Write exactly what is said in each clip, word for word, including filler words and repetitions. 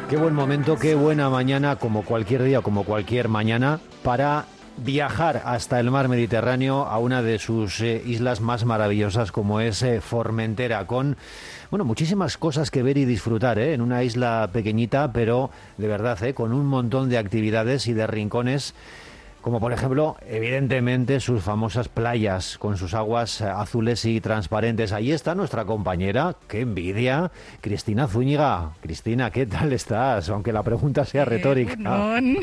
Qué buen momento, qué buena mañana, como cualquier día, como cualquier mañana, para viajar hasta el mar Mediterráneo a una de sus eh, islas más maravillosas como es eh, Formentera, con bueno, muchísimas cosas que ver y disfrutar, ¿eh? En una isla pequeñita, pero de verdad, ¿eh? Con un montón de actividades y de rincones, como por ejemplo, evidentemente, sus famosas playas con sus aguas eh, azules y transparentes. Ahí está nuestra compañera, qué envidia, Cristina Zúñiga. Cristina, ¿qué tal estás? Aunque la pregunta sea retórica. Eh,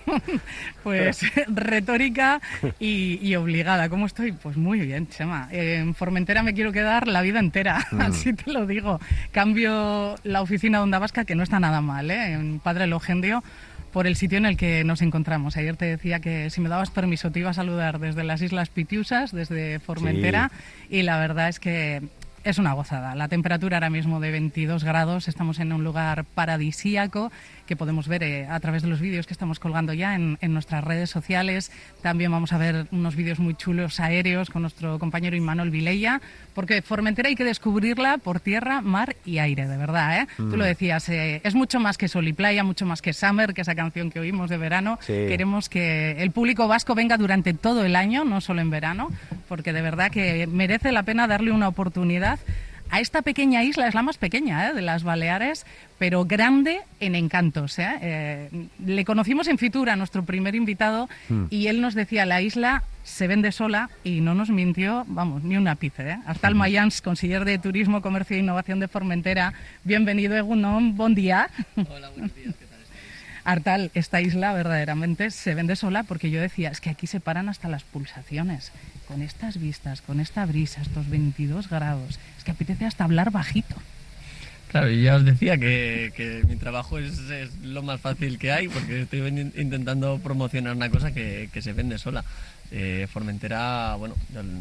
pues retórica y, y obligada. ¿Cómo estoy? Pues muy bien, Chema. Eh, en Formentera me quiero quedar la vida entera, mm. así te lo digo. Cambio la oficina de Onda Vasca, que no está nada mal, ¿eh? En Padre Elogendio, por el sitio en el que nos encontramos. Ayer te decía que si me dabas permiso te iba a saludar desde las Islas Pitiusas, desde Formentera, sí. Y la verdad es que es una gozada. La temperatura ahora mismo de veintidós grados, estamos en un lugar paradisíaco que podemos ver eh, a través de los vídeos que estamos colgando ya en, en nuestras redes sociales. También vamos a ver unos vídeos muy chulos aéreos con nuestro compañero Imanol Vilella, porque Formentera hay que descubrirla por tierra, mar y aire, de verdad, ¿eh? Mm. Tú lo decías, eh, es mucho más que sol y playa, mucho más que Summer, que esa canción que oímos de verano. Sí. Queremos que el público vasco venga durante todo el año, no solo en verano, porque de verdad que merece la pena darle una oportunidad a esta pequeña isla. Es la más pequeña, ¿eh?, de las Baleares, pero grande en encantos, ¿eh? Eh, le conocimos en Fitur a nuestro primer invitado mm. y él nos decía, la isla se vende sola, y no nos mintió, vamos, ni un ápice, ¿eh? Artal Mayans, conseller de Turismo, Comercio e Innovación de Formentera. Bienvenido, Egunon, buen día. Hola, buenos días, ¿qué tal estáis? Artal, esta isla verdaderamente se vende sola, porque yo decía, es que aquí se paran hasta las pulsaciones. Con estas vistas, con esta brisa, estos veintidós grados, es que apetece hasta hablar bajito. Claro, y ya os decía que, que mi trabajo es, es lo más fácil que hay, porque estoy intentando promocionar una cosa que, que se vende sola. Eh, Formentera, bueno,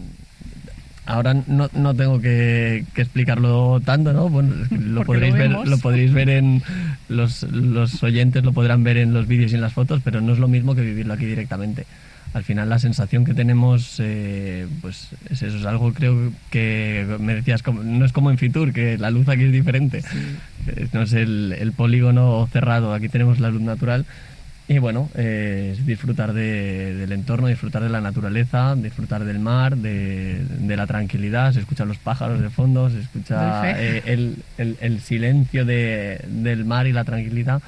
ahora no, no tengo que, que explicarlo tanto, ¿no? Bueno, es que lo podréis lo ver, lo podréis ver en los, los oyentes lo podrán ver en los vídeos y en las fotos, pero no es lo mismo que vivirlo aquí directamente. Al final la sensación que tenemos, eh, pues es eso, es algo, creo que me decías, como, no es como en Fitur, que la luz aquí es diferente, sí. No es el, el polígono cerrado, aquí tenemos la luz natural, y bueno, eh, es disfrutar de, del entorno, disfrutar de la naturaleza, disfrutar del mar, de, de la tranquilidad, se escuchan los pájaros de fondo, se escucha eh, el, el, el silencio de, del mar y la tranquilidad.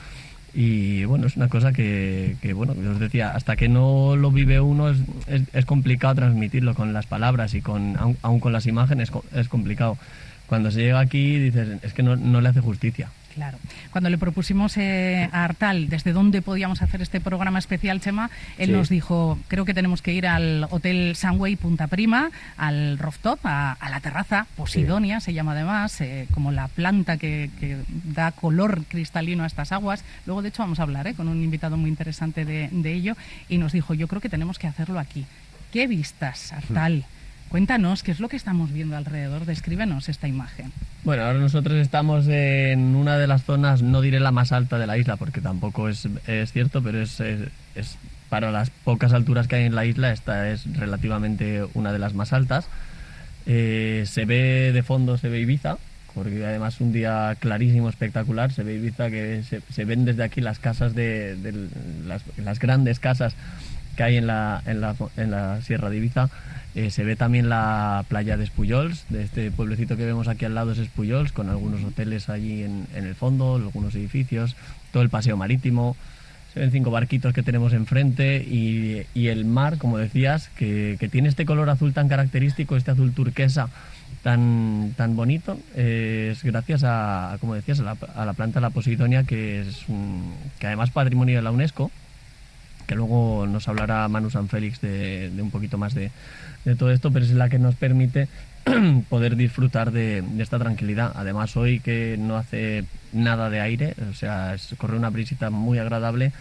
Y bueno, es una cosa que, que bueno, os decía, hasta que no lo vive uno es, es, es complicado transmitirlo con las palabras, y con aun, aun con las imágenes es complicado. Cuando se llega aquí dices, es que no, no le hace justicia. Claro. Cuando le propusimos eh, a Artal desde dónde podíamos hacer este programa especial, Chema, él sí. nos dijo, creo que tenemos que ir al Hotel Sunway Punta Prima, al rooftop, a, a la terraza, Posidonia sí. se llama además, eh, como la planta que, que da color cristalino a estas aguas. Luego, de hecho, vamos a hablar eh, con un invitado muy interesante de, de ello, y nos dijo, yo creo que tenemos que hacerlo aquí. ¿Qué vistas, Artal? Hmm. Cuéntanos, ¿qué es lo que estamos viendo alrededor? Descríbenos esta imagen. Bueno, ahora nosotros estamos en una de las zonas, no diré la más alta de la isla, porque tampoco es, es cierto, pero es, es, es para las pocas alturas que hay en la isla, esta es relativamente una de las más altas. Eh, se ve de fondo, se ve Ibiza, porque además un día clarísimo, espectacular, se ve Ibiza, que se, se ven desde aquí las casas de, de las, las grandes casas que hay en la, en la, en la Sierra de Ibiza. Eh, se ve también la playa de Espullols, de este pueblecito que vemos aquí al lado es Espullols, con algunos hoteles allí en, en el fondo, algunos edificios, todo el paseo marítimo, se ven cinco barquitos que tenemos enfrente, y, y el mar, como decías, que, que tiene este color azul tan característico, este azul turquesa tan, tan bonito, eh, es gracias a, como decías, a la, a la planta de la Posidonia, que es un, que además patrimonio de la UNESCO, que luego nos hablará Manu Sanfélix de, de un poquito más de, de todo esto, pero es la que nos permite poder disfrutar de, de esta tranquilidad. Además, hoy que no hace nada de aire, o sea, es, corre una brisita muy agradable,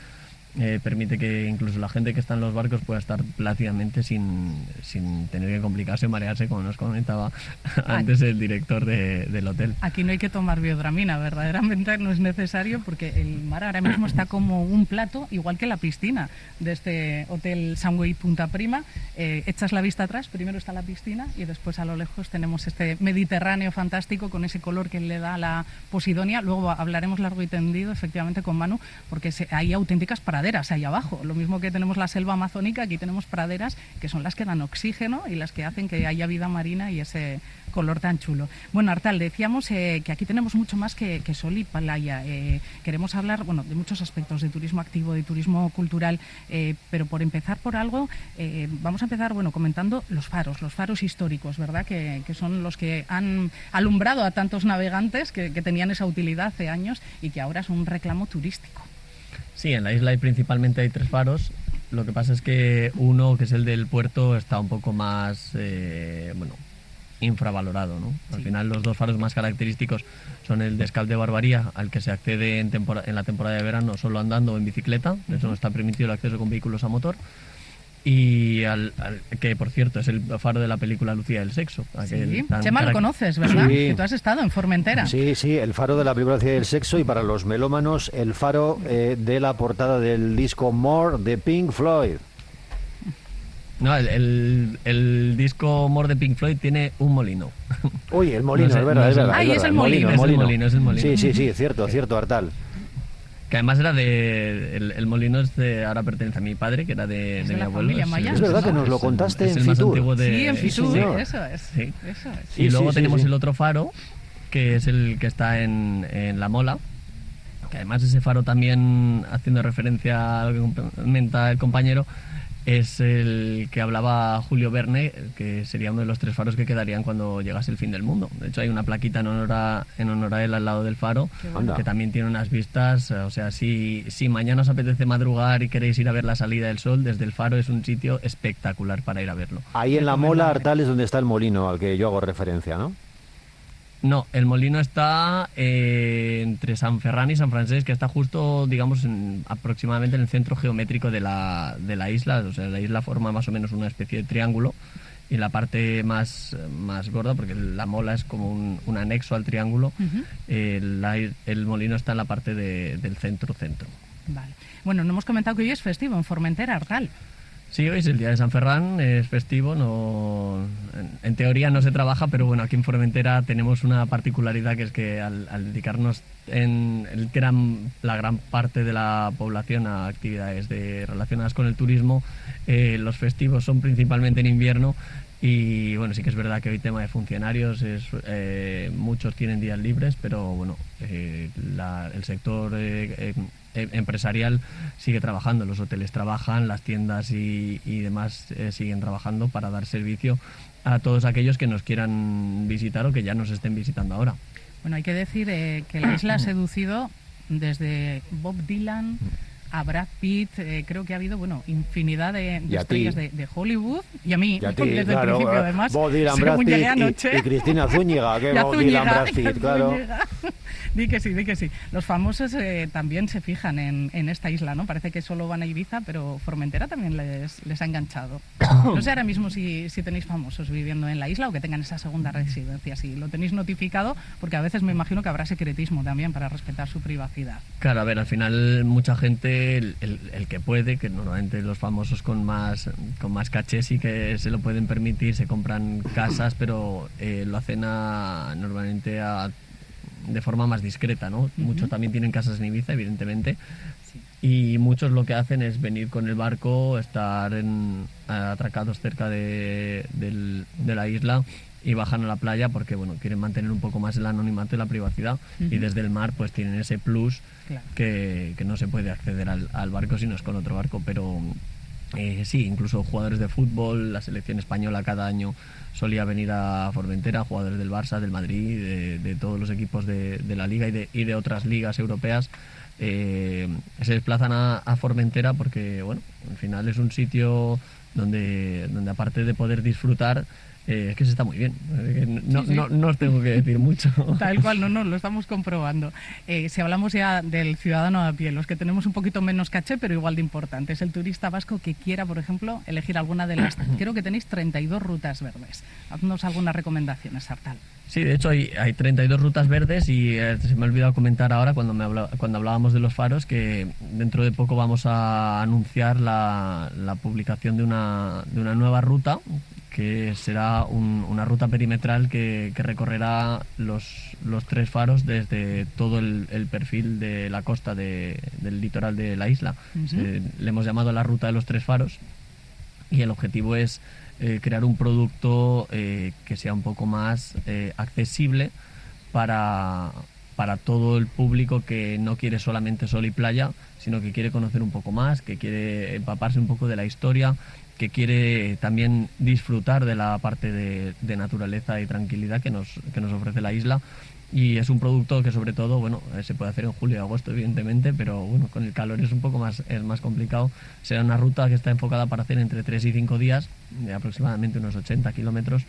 eh, permite que incluso la gente que está en los barcos pueda estar plácidamente sin, sin tener que complicarse o marearse, como nos comentaba antes el director de, del hotel. Aquí no hay que tomar biodramina, verdaderamente no es necesario, porque el mar ahora mismo está como un plato, igual que la piscina de este hotel Sunway Punta Prima. Eh, echas la vista atrás, primero está la piscina y después a lo lejos tenemos este Mediterráneo fantástico con ese color que le da la Posidonia. Luego hablaremos largo y tendido, efectivamente, con Manu, porque se, hay auténticas praderas ahí abajo. Lo mismo que tenemos la selva amazónica, aquí tenemos praderas que son las que dan oxígeno y las que hacen que haya vida marina y ese color tan chulo. Bueno, Artal, decíamos eh, que aquí tenemos mucho más que, que sol y playa. Eh, queremos hablar, bueno, de muchos aspectos, de turismo activo, de turismo cultural, eh, pero por empezar por algo, eh, vamos a empezar, bueno, comentando los faros, los faros históricos, ¿verdad? Que, que son los que han alumbrado a tantos navegantes que, que tenían esa utilidad hace años y que ahora es un reclamo turístico. Sí, en la isla hay principalmente hay tres faros. Lo que pasa es que uno, que es el del puerto, está un poco más, eh, bueno, infravalorado, ¿no? Al sí. final los dos faros más característicos son el de Escal de Barbaría, al que se accede en, tempora- en la temporada de verano solo andando o en bicicleta, de eso no está permitido el acceso con vehículos a motor. Y al, al, que por cierto es el faro de la película Lucía del Sexo. Sí, Chema, lo conoces, ¿verdad? Sí. Que tú has estado en Formentera. Sí, sí, el faro de la película Lucía del Sexo, y para los melómanos el faro eh, de la portada del disco More de Pink Floyd. No, el, el, el disco More de Pink Floyd tiene un molino. Uy, el molino, no sé, es verdad, no es verdad. Ay, es, es, verdad, el molino. Es el molino, es el molino. Sí, sí, sí, cierto, cierto, Artal. Que además era de... El, el molino es de, ahora pertenece a mi padre, que era de, de, de mi abuelo. Es, es verdad que nos lo contaste es en el más Fitur. antiguo de... Sí, en Fitur, sí, eso es. Sí. Eso es. Y sí, luego sí, tenemos sí, sí. el otro faro, que es el que está en, en La Mola, que además ese faro también, haciendo referencia a lo que comenta el compañero, es el que hablaba Julio Verne, que sería uno de los tres faros que quedarían cuando llegase el fin del mundo. De hecho hay una plaquita en honor a, en honor a él al lado del faro, bueno. que también tiene unas vistas. O sea, si, si mañana os apetece madrugar y queréis ir a ver la salida del sol, desde el faro es un sitio espectacular para ir a verlo. Ahí en La Mola, Artal, es donde está el molino al que yo hago referencia, ¿no? No, el molino está eh, entre San Ferran y San Francés, que está justo, digamos, en, aproximadamente en el centro geométrico de la, de la isla. O sea, la isla forma más o menos una especie de triángulo, y la parte más, más gorda, porque la Mola es como un, un anexo al triángulo, uh-huh. eh, la, el molino está en la parte de, del centro-centro. Vale. Bueno, no hemos comentado que hoy es festivo en Formentera, Artal. Sí, hoy es el día de San Ferran, es festivo, no, en, en teoría no se trabaja, pero bueno, aquí en Formentera tenemos una particularidad, que es que al, al dedicarnos en el gran, la gran parte de la población a actividades de, relacionadas con el turismo, eh, los festivos son principalmente en invierno. Y bueno, sí que es verdad que hoy tema de funcionarios, es, eh, muchos tienen días libres, pero bueno, eh, la, el sector eh, eh, empresarial sigue trabajando, los hoteles trabajan, las tiendas y, y demás eh, siguen trabajando para dar servicio a todos aquellos que nos quieran visitar o que ya nos estén visitando ahora. Bueno, hay que decir eh, que la isla ha seducido desde Bob Dylan a Brad Pitt, eh, creo que ha habido, bueno, infinidad de, de estrellas de, de Hollywood, y a mí, y a ti, desde claro, el principio, además, Bob Dylan, Brad Pitt anoche, y, y Cristina Zúñiga, que Bob Dylan, Brad Pitt, claro. Di que sí, di que sí. Los famosos eh, también se fijan en, en esta isla, ¿no? Parece que solo van a Ibiza, pero Formentera también les, les ha enganchado. No sé ahora mismo si, si tenéis famosos viviendo en la isla o que tengan esa segunda residencia, si lo tenéis notificado, porque a veces me imagino que habrá secretismo también para respetar su privacidad. Claro, a ver, al final mucha gente, el, el, el que puede, que normalmente los famosos con más, con más caché sí que se lo pueden permitir, se compran casas, pero eh, lo hacen a, normalmente a de forma más discreta, ¿no? Uh-huh. Muchos también tienen casas en Ibiza, evidentemente, sí. Y muchos lo que hacen es venir con el barco, estar en, atracados cerca de, de, de la isla y bajan a la playa porque, bueno, quieren mantener un poco más el anonimato y la privacidad, uh-huh. Y desde el mar pues tienen ese plus, claro, que, que no se puede acceder al, al barco si no es con otro barco, pero eh, sí, incluso jugadores de fútbol, la selección española cada año solía venir a Formentera, jugadores del Barça, del Madrid, de, de todos los equipos de, de la Liga y de, y de otras ligas europeas, eh, se desplazan a, a Formentera porque, bueno, al final es un sitio donde, donde aparte de poder disfrutar, Eh, es que se está muy bien. Eh, no, Sí, sí. no, no os tengo que decir mucho. Tal cual, no, no, lo estamos comprobando. Eh, si hablamos ya del ciudadano a pie, los que tenemos un poquito menos caché, pero igual de importante, es el turista vasco que quiera, por ejemplo, elegir alguna de las... Creo que tenéis treinta y dos rutas verdes. Haznos algunas recomendaciones, Sartal. Sí, de hecho hay, hay treinta y dos rutas verdes y eh, se me ha olvidado comentar ahora cuando, me habla, cuando hablábamos de los faros que dentro de poco vamos a anunciar la, la publicación de una, de una nueva ruta que será un, una ruta perimetral que, que recorrerá los, los tres faros desde todo el, el perfil de la costa de, del litoral de la isla. Uh-huh. Se, le hemos llamado la ruta de los tres faros y el objetivo es eh, crear un producto eh, que sea un poco más eh, accesible para, para todo el público que no quiere solamente sol y playa, sino que quiere conocer un poco más, que quiere empaparse un poco de la historia, que quiere también disfrutar de la parte de, de naturaleza y tranquilidad que nos, que nos ofrece la isla. Y es un producto que sobre todo, bueno, se puede hacer en julio y agosto evidentemente, pero bueno, con el calor es un poco más, es más complicado. Será una ruta que está enfocada para hacer entre tres y cinco días, de aproximadamente unos ochenta kilómetros.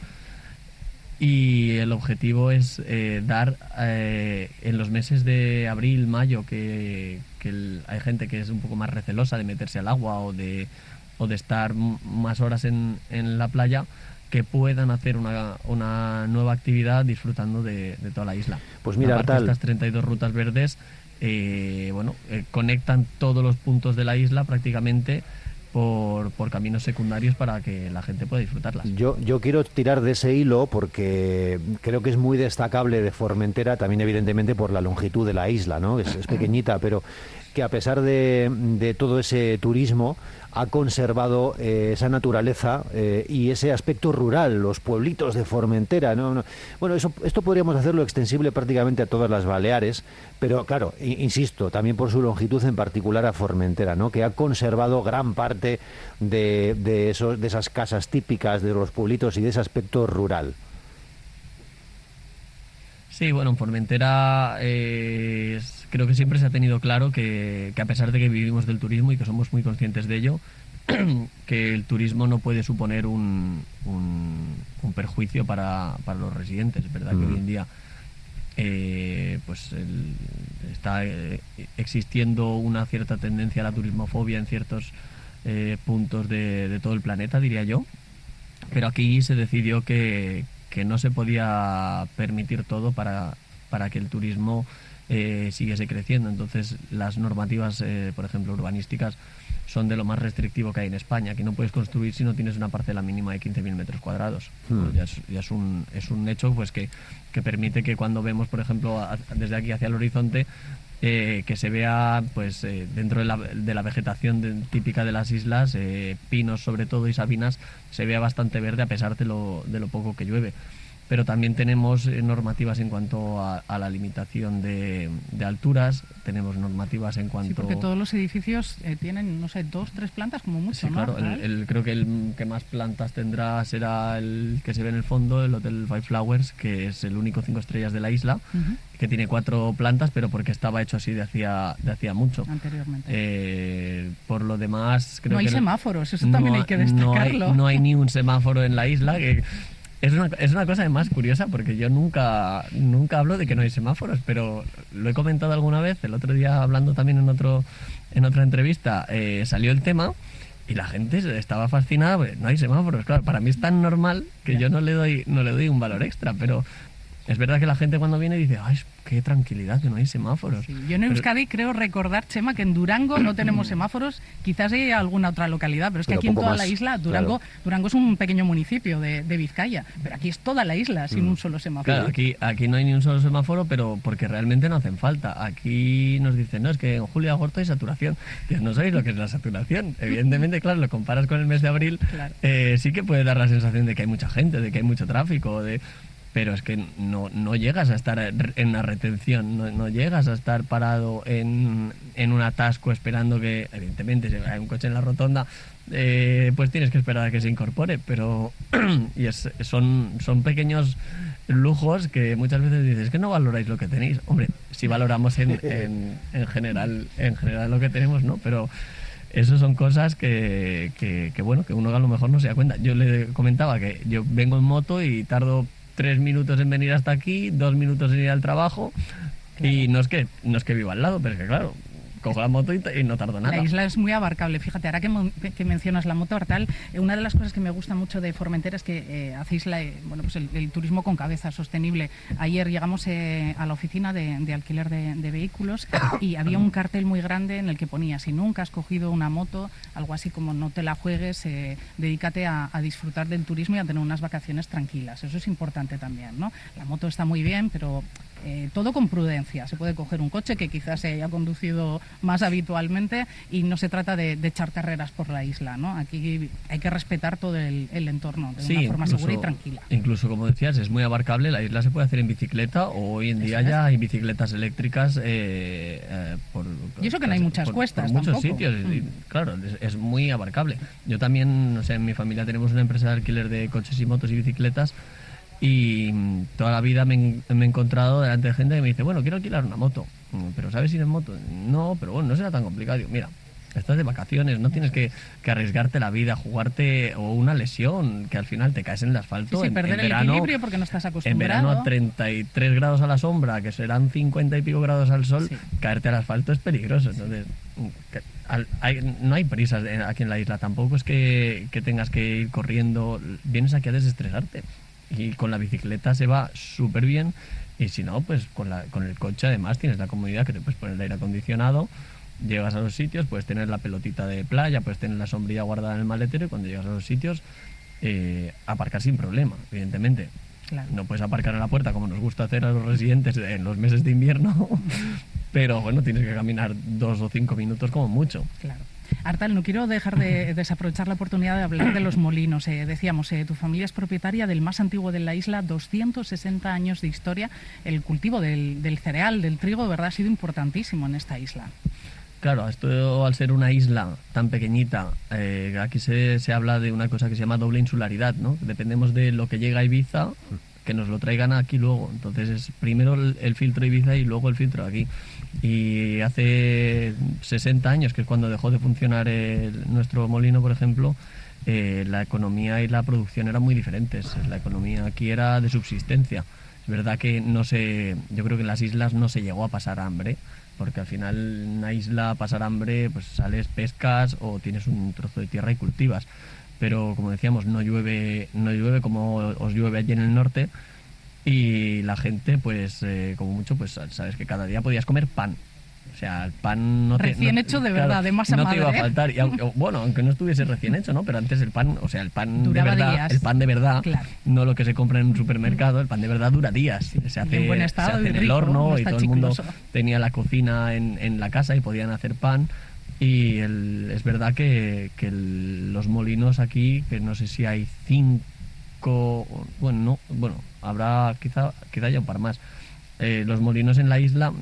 Y el objetivo es eh, dar eh, en los meses de abril, mayo, que, que el, hay gente que es un poco más recelosa de meterse al agua o de, o de estar m- más horas en, en la playa, que puedan hacer una, una nueva actividad disfrutando de, de toda la isla. Pues mira, aparte, Artal, estas treinta y dos rutas verdes eh, bueno, eh, conectan todos los puntos de la isla prácticamente por, por caminos secundarios para que la gente pueda disfrutarlas. Yo, yo quiero tirar de ese hilo porque creo que es muy destacable de Formentera, también evidentemente por la longitud de la isla, ¿no? Es, es pequeñita, pero que a pesar de, de todo ese turismo ha conservado eh, esa naturaleza eh, y ese aspecto rural, los pueblitos de Formentera, ¿no? No. Bueno, eso, esto podríamos hacerlo extensible prácticamente a todas las Baleares, pero claro, insisto, también por su longitud en particular a Formentera, ¿no? Que ha conservado gran parte de, de, esos, de esas casas típicas de los pueblitos y de ese aspecto rural. Sí, bueno, en Formentera eh, es, creo que siempre se ha tenido claro que, que a pesar de que vivimos del turismo y que somos muy conscientes de ello, que el turismo no puede suponer un, un, un perjuicio para, para los residentes. Es verdad mm. que hoy en día eh, pues el, está eh, existiendo una cierta tendencia a la turismofobia en ciertos eh, puntos de, de todo el planeta, diría yo, pero aquí se decidió que que no se podía permitir todo para, para que el turismo eh, siguiese creciendo. Entonces las normativas, eh, por ejemplo, urbanísticas, son de lo más restrictivo que hay en España, que no puedes construir si no tienes una parcela mínima de quince mil metros cuadrados. Hmm. Pues ya es, ya es, un, es un hecho pues que, que permite que cuando vemos, por ejemplo, a, desde aquí hacia el horizonte, Eh, que se vea pues eh, dentro de la, de la vegetación de, típica de las islas, eh, pinos sobre todo y sabinas, se vea bastante verde a pesar de lo, de lo poco que llueve. Pero también tenemos eh, normativas en cuanto a, a la limitación de, de alturas, tenemos normativas en cuanto... Sí, porque todos los edificios eh, tienen, no sé, dos, tres plantas como mucho, sí, ¿no? Claro, el, el, creo que el que más plantas tendrá será el que se ve en el fondo, el Hotel Five Flowers, que es el único cinco estrellas de la isla, uh-huh. que tiene cuatro plantas, pero porque estaba hecho así de hacía, de hacía mucho. Anteriormente. Eh, por lo demás... Creo no hay que semáforos, eso no, también hay que destacarlo. No hay, no hay ni un semáforo en la isla, que... Es una, es una cosa además curiosa porque yo nunca, nunca hablo de que no hay semáforos, pero lo he comentado alguna vez, el otro día hablando también en, otro, en otra entrevista, eh, salió el tema y la gente estaba fascinada porque no hay semáforos. Claro, para mí es tan normal que yo no le doy, no le doy un valor extra, pero es verdad que la gente cuando viene dice, ¡ay, qué tranquilidad, que no hay semáforos! Sí, yo en Euskadi pero... creo recordar, Chema, que en Durango no tenemos semáforos, quizás hay alguna otra localidad, pero es que pero aquí en toda más, la isla, Durango claro. Durango es un pequeño municipio de, de Vizcaya, pero aquí es toda la isla sin mm. un solo semáforo. Claro, aquí, aquí no hay ni un solo semáforo, pero porque realmente no hacen falta. Aquí nos dicen, no, es que en julio y agosto hay saturación. Dios, no sabéis lo que es la saturación. Evidentemente, claro, lo comparas con el mes de abril, claro. eh, sí que puede dar la sensación de que hay mucha gente, de que hay mucho tráfico, de... pero es que no, no llegas a estar en la retención, no, no llegas a estar parado en, en un atasco esperando que, evidentemente, si hay un coche en la rotonda, eh, pues tienes que esperar a que se incorpore, pero y es, son, son pequeños lujos que muchas veces dices que no valoráis lo que tenéis. Hombre, si valoramos en, en, en, general, en general lo que tenemos, ¿no? Pero Eso son cosas que, que, que, bueno, que uno a lo mejor no se da cuenta. Yo le comentaba que yo vengo en moto y tardo tres minutos en venir hasta aquí, dos minutos en ir al trabajo, claro. Y no es que no es que viva al lado, pero es que claro, cojo la moto y, y no tardo nada. La isla es muy abarcable. Fíjate, ahora que, que mencionas la moto, Artal, eh, una de las cosas que me gusta mucho de Formentera es que eh, hacéis la, eh, bueno, pues el, el turismo con cabeza, sostenible. Ayer llegamos eh, a la oficina de, de alquiler de, de vehículos y había un cartel muy grande en el que ponía: si nunca has cogido una moto, algo así como no te la juegues, eh, dedícate a, a disfrutar del turismo y a tener unas vacaciones tranquilas. Eso es importante también, ¿no? La moto está muy bien, pero Eh, todo con prudencia. Se puede coger un coche que quizás se haya conducido más habitualmente y no se trata de, de echar carreras por la isla, ¿no? Aquí hay que respetar todo el, el entorno de sí, una forma incluso, segura y tranquila. Incluso, como decías, es muy abarcable. La isla se puede hacer en bicicleta, o hoy en día eso ya es. Hay bicicletas eléctricas eh, eh, por, y eso que no hay muchas por, cuestas por muchos tampoco. sitios. Mm. Y, claro, es, es muy abarcable. Yo también, o sea, en mi familia tenemos una empresa de alquiler de coches y motos y bicicletas. Y toda la vida me, me he encontrado delante de gente que me dice: bueno, quiero alquilar una moto. ¿Pero sabes ir en moto? No, pero bueno, no será tan complicado. Digo, mira, estás de vacaciones, no tienes que, que arriesgarte la vida, jugarte o una lesión, que al final te caes en el asfalto. Sí, sí, en, perder en el verano, equilibrio porque no estás acostumbrado. En verano a treinta y tres grados a la sombra, que serán cincuenta y pico grados al sol, sí. Caerte al asfalto es peligroso. Entonces, que, al, hay, no hay prisas aquí en la isla. Tampoco es que, que tengas que ir corriendo. Vienes aquí a desestresarte. Y con la bicicleta se va súper bien, y si no, pues con, la, con el coche además tienes la comodidad que te puedes poner el aire acondicionado, llegas a los sitios, puedes tener la pelotita de playa, puedes tener la sombrilla guardada en el maletero, y cuando llegas a los sitios eh, aparcar sin problema, evidentemente. Claro. No puedes aparcar en la puerta como nos gusta hacer a los residentes en los meses de invierno, pero bueno, tienes que caminar dos o cinco minutos como mucho. Claro. Artal, no quiero dejar de desaprovechar la oportunidad de hablar de los molinos. Eh, decíamos, eh, tu familia es propietaria del más antiguo de la isla, doscientos sesenta años de historia. El cultivo del, del cereal, del trigo, de verdad ha sido importantísimo en esta isla. Claro, esto al ser una isla tan pequeñita, eh, aquí se, se habla de una cosa que se llama doble insularidad, ¿no? Dependemos de lo que llega a Ibiza, que nos lo traigan aquí luego. Entonces es primero el, el filtro Ibiza y luego el filtro aquí. Y hace sesenta años, que es cuando dejó de funcionar el, nuestro molino, por ejemplo, eh, la economía y la producción eran muy diferentes. La economía aquí era de subsistencia. Es verdad que no se, yo creo que en las islas no se llegó a pasar hambre, porque al final en una isla pasar hambre, pues sales, pescas o tienes un trozo de tierra y cultivas. Pero como decíamos, no llueve, no llueve como os llueve allí en el norte. Y la gente, pues, eh, como mucho, pues sabes que cada día podías comer pan. O sea, el pan no te... Recién no, hecho de claro, verdad, de masa no madre. No te iba a faltar. Y aunque, bueno, aunque no estuviese recién hecho, ¿no? Pero antes el pan, o sea, el pan Duraba de verdad, días. el pan de verdad, claro. No lo que se compra en un supermercado, el pan de verdad dura días. Se hace, en buen estado, se hace en rico, el horno, no y todo chicloso. El mundo tenía la cocina en, en la casa y podían hacer pan. Y el, es verdad que, que el, los molinos aquí, que no sé si hay cinco, bueno, no, bueno, habrá quizá, quizá haya un par más. Eh, los molinos en la isla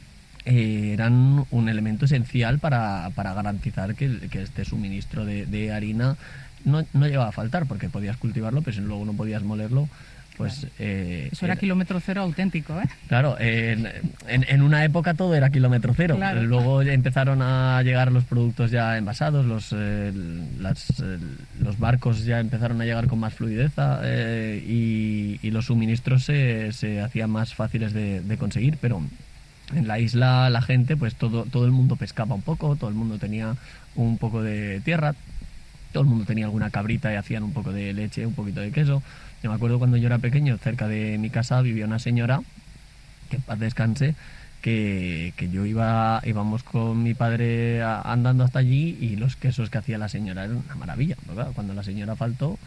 eh, eran un elemento esencial para, para garantizar que, que este suministro de, de harina no, no llegaba a faltar, porque podías cultivarlo, pero si luego no podías molerlo, pues... Claro. Eh, Eso era, era kilómetro cero auténtico, ¿eh? Claro, en, en, en una época todo era kilómetro cero. Claro. Luego empezaron a llegar los productos ya envasados, los, eh, las, eh, los barcos ya empezaron a llegar con más fluidez eh, y, y los suministros se, se hacían más fáciles de, de conseguir, pero en la isla la gente, pues todo, todo el mundo pescaba un poco, todo el mundo tenía un poco de tierra, todo el mundo tenía alguna cabrita y hacían un poco de leche, un poquito de queso. Yo me acuerdo cuando yo era pequeño, cerca de mi casa vivía una señora, que en paz descanse, que, que yo iba, íbamos con mi padre a, andando hasta allí, y los quesos que hacía la señora eran una maravilla. Pero claro, cuando la señora faltó,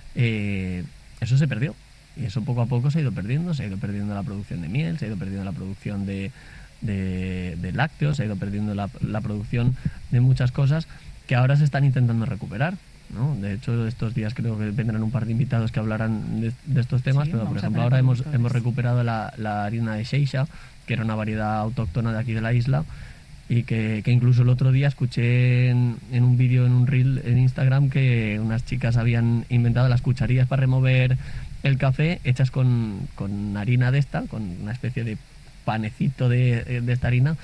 eh, eso se perdió. Y eso poco a poco se ha ido perdiendo, se ha ido perdiendo la producción de miel, se ha ido perdiendo la producción de, de, de lácteos, se ha ido perdiendo la, la producción de muchas cosas que ahora se están intentando recuperar, ¿no? De hecho, estos días creo que vendrán un par de invitados que hablarán de, de estos temas, sí, pero por ejemplo ahora hemos, hemos recuperado la, la harina de Xeixa, que era una variedad autóctona de aquí de la isla, y que, que incluso el otro día escuché en, en un vídeo, en un reel en Instagram, que unas chicas habían inventado las cucharillas para remover el café hechas con, con harina de esta, con una especie de panecito de, de esta harina,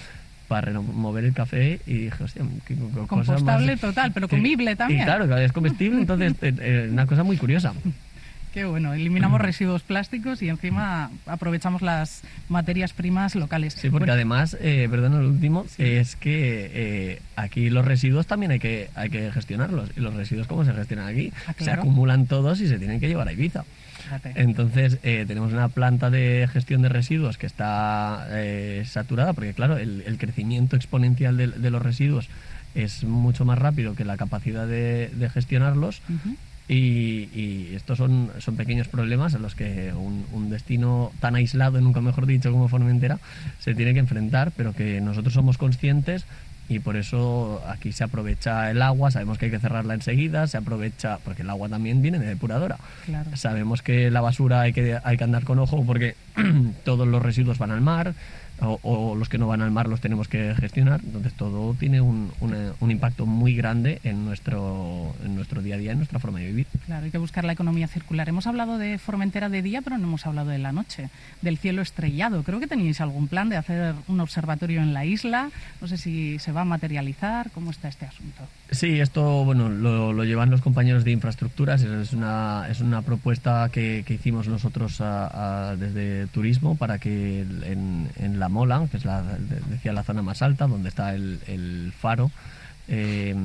para remover el café y dije, hostia, qué cosa compostable más, total, pero que, comible también. Y claro, es comestible, entonces eh, una cosa muy curiosa. Qué bueno, eliminamos residuos plásticos y encima aprovechamos las materias primas locales. Sí, porque bueno, además, eh, perdón, el último, sí. es que eh, aquí los residuos también hay que, hay que gestionarlos. Y los residuos, ¿cómo se gestionan aquí? Ah, claro. Se acumulan todos y se tienen que llevar a Ibiza. Fíjate. Entonces, eh, tenemos una planta de gestión de residuos que está eh, saturada, porque claro, el, el crecimiento exponencial de, de los residuos es mucho más rápido que la capacidad de, de gestionarlos. Uh-huh. Y, y estos son, son pequeños problemas a los que un, un destino tan aislado, nunca mejor dicho, como Formentera, se tiene que enfrentar, pero que nosotros somos conscientes y por eso aquí se aprovecha el agua, sabemos que hay que cerrarla enseguida, se aprovecha, porque el agua también viene de depuradora. Claro. Sabemos que la basura hay que, hay que andar con ojo porque todos los residuos van al mar. O, o los que no van al mar los tenemos que gestionar, entonces todo tiene un, una, un impacto muy grande en nuestro, en nuestro día a día, en nuestra forma de vivir. Claro, hay que buscar la economía circular. Hemos hablado de Formentera de día, pero no hemos hablado de la noche, del cielo estrellado. Creo que teníais algún plan de hacer un observatorio en la isla, no sé si se va a materializar, ¿cómo está este asunto? Sí, esto bueno lo, lo llevan los compañeros de infraestructuras, es una, es una propuesta que, que hicimos nosotros a, a, desde turismo para que en, en la Mola, que es la, decía, la zona más alta, donde está el, el faro, eh,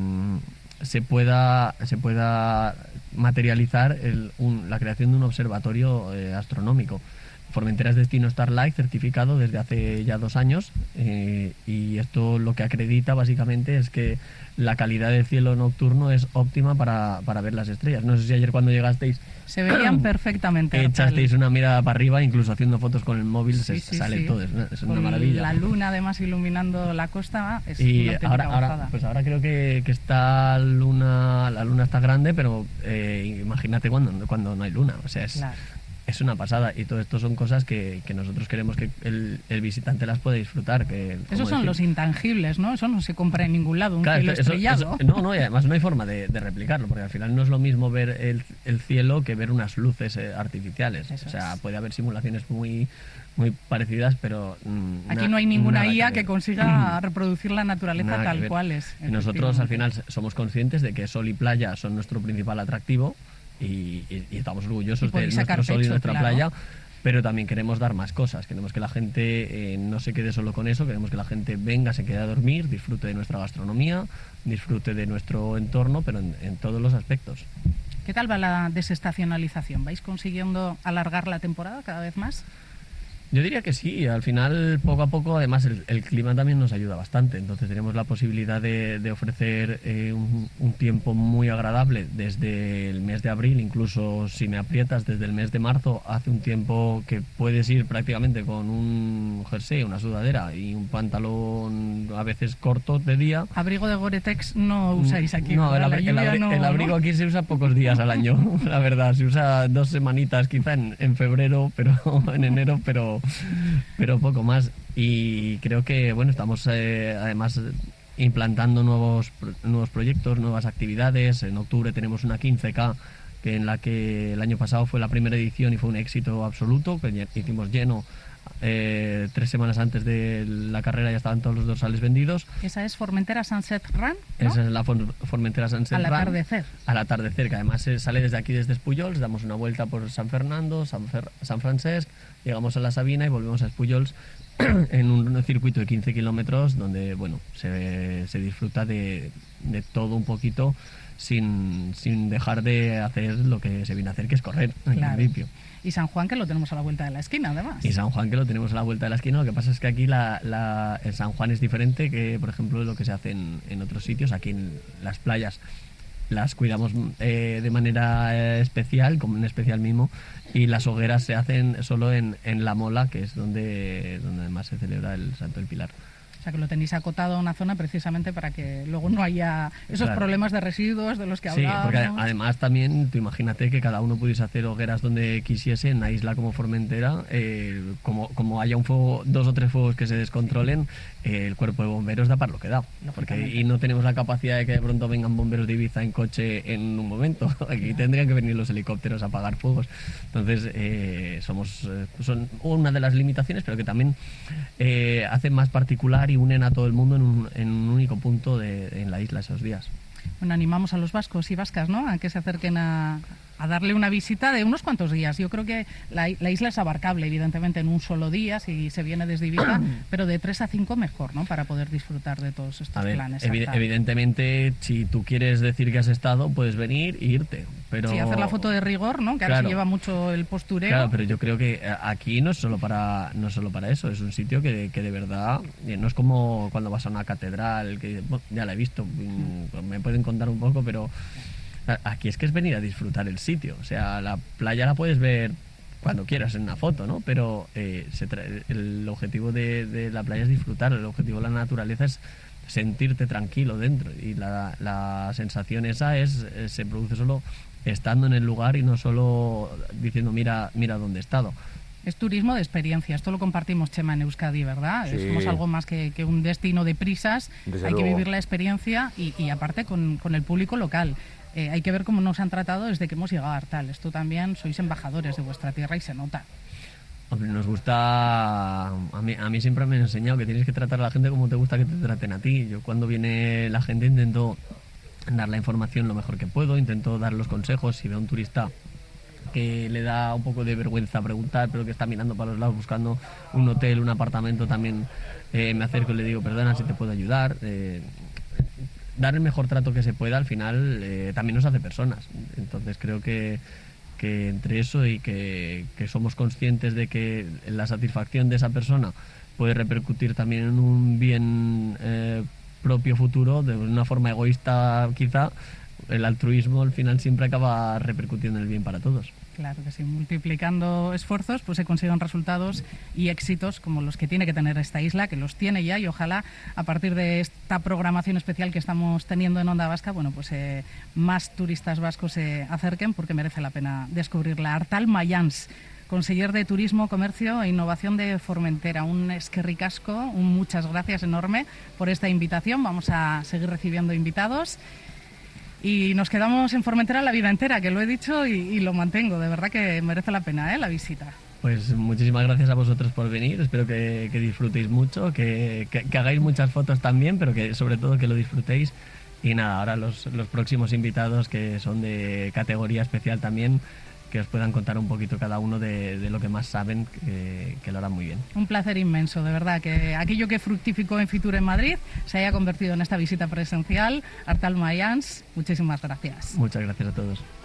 se pueda se pueda materializar el, un, la creación de un observatorio eh, astronómico. Formentera es destino Starlight certificado desde hace ya dos años eh, y esto lo que acredita básicamente es que la calidad del cielo nocturno es óptima para, para ver las estrellas. No sé si ayer cuando llegasteis se veían perfectamente. Echasteis una mirada para arriba, incluso haciendo fotos con el móvil, sí, se sí, sale sí. todo, es una, es una con maravilla. La luna además iluminando la costa es y una ahora, gozada. ahora, pues ahora creo que, que está luna, la luna está grande, pero eh, imagínate cuando, cuando no hay luna, o sea, es... Claro. Es una pasada y todo esto son cosas que, que nosotros queremos que el, el visitante las pueda disfrutar. Que, Esos son decir, los intangibles, ¿no? Eso no se compra en ningún lado, un claro, cielo eso, estrellado. Eso, no, no, y además no hay forma de, de replicarlo, porque al final no es lo mismo ver el, el cielo que ver unas luces eh, artificiales. Eso o sea, es. puede haber simulaciones muy, muy parecidas, pero... Mm, Aquí na, no hay ninguna I A que, que consiga reproducir la naturaleza tal cual es. Y nosotros al final somos conscientes de que sol y playa son nuestro principal atractivo y, y, y estamos orgullosos y de nuestro sol y nuestra claro. playa. Pero también queremos dar más cosas, queremos que la gente eh, no se quede solo con eso, queremos que la gente venga, se quede a dormir, disfrute de nuestra gastronomía, disfrute de nuestro entorno, pero en, en todos los aspectos. ¿Qué tal va la desestacionalización? ¿Vais consiguiendo alargar la temporada cada vez más? Yo diría que sí, al final poco a poco, además el, el clima también nos ayuda bastante, entonces tenemos la posibilidad de, de ofrecer eh, un, un tiempo muy agradable desde el mes de abril, incluso si me aprietas desde el mes de marzo, hace un tiempo que puedes ir prácticamente con un jersey, una sudadera y un pantalón a veces corto de día. Abrigo de Gore-Tex no usáis aquí. No, el, la abri el, abri no, el abrigo ¿no? aquí se usa pocos días al año, la verdad, se usa dos semanitas quizá en, en febrero, pero en enero, pero pero poco más. Y creo que bueno, estamos eh, además implantando nuevos nuevos proyectos, nuevas actividades. En octubre tenemos una quince K que en la que el año pasado fue la primera edición y fue un éxito absoluto, que hicimos lleno. Eh, tres semanas antes de la carrera ya estaban todos los dorsales vendidos. Esa es Formentera Sunset Run, ¿no? Esa es la For Formentera Sunset Al Run. atardecer. Al atardecer, que además se sale desde aquí, desde Espullols, damos una vuelta por San Fernando, San, Fer San Francesc, llegamos a la Sabina y volvemos a Espullols en un circuito de quince kilómetros donde bueno, se, se disfruta de, de todo un poquito sin, sin dejar de hacer lo que se viene a hacer, que es correr, en claro. principio. Y San Juan, que lo tenemos a la vuelta de la esquina, además. Y San Juan, que lo tenemos a la vuelta de la esquina. Lo que pasa es que aquí la, la, el San Juan es diferente que, por ejemplo, lo que se hace en, en otros sitios. Aquí en las playas las cuidamos eh, de manera eh, especial, como en especial mimo, y las hogueras se hacen solo en, en La Mola, que es donde, donde además se celebra el Santo del Pilar. O sea, que lo tenéis acotado a una zona precisamente para que luego no haya esos claro. problemas de residuos de los que sí, hablábamos. porque además también, tú imagínate que cada uno pudiese hacer hogueras donde quisiese, en una isla como Formentera, eh, como, como haya un fuego, dos o tres fuegos que se descontrolen, eh, el cuerpo de bomberos da para lo que da. Porque, y no tenemos la capacidad de que de pronto vengan bomberos de Ibiza en coche en un momento. Aquí tendrían que venir los helicópteros a apagar fuegos. Entonces, eh, somos eh, son una de las limitaciones, pero que también eh, hace más particular y unen a todo el mundo en un, en un único punto de, en la isla esos días. Bueno, animamos a los vascos y vascas, ¿no?, a que se acerquen a, a darle una visita de unos cuantos días. Yo creo que la, la isla es abarcable, evidentemente, en un solo día, si se viene desde Ibiza, pero de tres a cinco mejor, ¿no?, para poder disfrutar de todos estos a ver, planes. Evi evidentemente, si tú quieres decir que has estado, puedes venir e irte. Pero... Sí, hacer la foto de rigor, ¿no?, que ahora claro, se lleva mucho el postureo. Claro, pero yo creo que aquí no es solo para, no es solo para eso, es un sitio que, que de verdad, no es como cuando vas a una catedral, que bueno, ya la he visto, me pueden contar un poco, pero aquí es que es venir a disfrutar el sitio. O sea, la playa la puedes ver cuando quieras en una foto, ¿no? Pero eh, se tra- el objetivo de, de la playa es disfrutar, el objetivo de la naturaleza es sentirte tranquilo dentro, y la, la sensación esa es, es se produce solo estando en el lugar y no solo diciendo mira, mira dónde he estado. Es turismo de experiencia, esto lo compartimos, Chema, en Euskadi, ¿verdad? Sí. Somos algo más que, que un destino de prisas, Desde hay luego. que vivir la experiencia y, y aparte con, con el público local. Eh, hay que ver cómo nos han tratado desde que hemos llegado a Artal. Esto también, sois embajadores de vuestra tierra y se nota. Hombre, nos gusta, a mí, a mí siempre me han enseñado que tienes que tratar a la gente como te gusta que te traten a ti. Yo cuando viene la gente intento dar la información lo mejor que puedo, intento dar los consejos. Si veo a un turista que le da un poco de vergüenza preguntar, pero que está mirando para los lados buscando un hotel, un apartamento, también eh, me acerco y le digo, perdona, si te puedo ayudar. Eh, dar el mejor trato que se pueda, al final eh, también nos hace personas. Entonces creo que, que entre eso y que, que somos conscientes de que la satisfacción de esa persona puede repercutir también en un bien eh, propio futuro, de una forma egoísta quizá, el altruismo al final siempre acaba repercutiendo en el bien para todos. Claro que sí, multiplicando esfuerzos pues se consiguen resultados y éxitos como los que tiene que tener esta isla, que los tiene ya, y ojalá a partir de esta programación especial que estamos teniendo en Onda Vasca, bueno, pues eh, más turistas vascos se acerquen, porque merece la pena descubrirla. Artal Mayans, conseller de Turismo, Comercio e Innovación de Formentera. Un esquerricasco, un muchas gracias enorme por esta invitación. Vamos a seguir recibiendo invitados. Y nos quedamos en Formentera la vida entera, que lo he dicho y, y lo mantengo. De verdad que merece la pena, ¿eh?, la visita. Pues muchísimas gracias a vosotros por venir. Espero que, que disfrutéis mucho, que, que, que hagáis muchas fotos también, pero que sobre todo que lo disfrutéis. Y nada, ahora los, los próximos invitados, que son de categoría especial también, que os puedan contar un poquito cada uno de, de lo que más saben, que, que lo harán muy bien. Un placer inmenso, de verdad, que aquello que fructificó en Fitur en Madrid se haya convertido en esta visita presencial. Artal Mayans, muchísimas gracias. Muchas gracias a todos.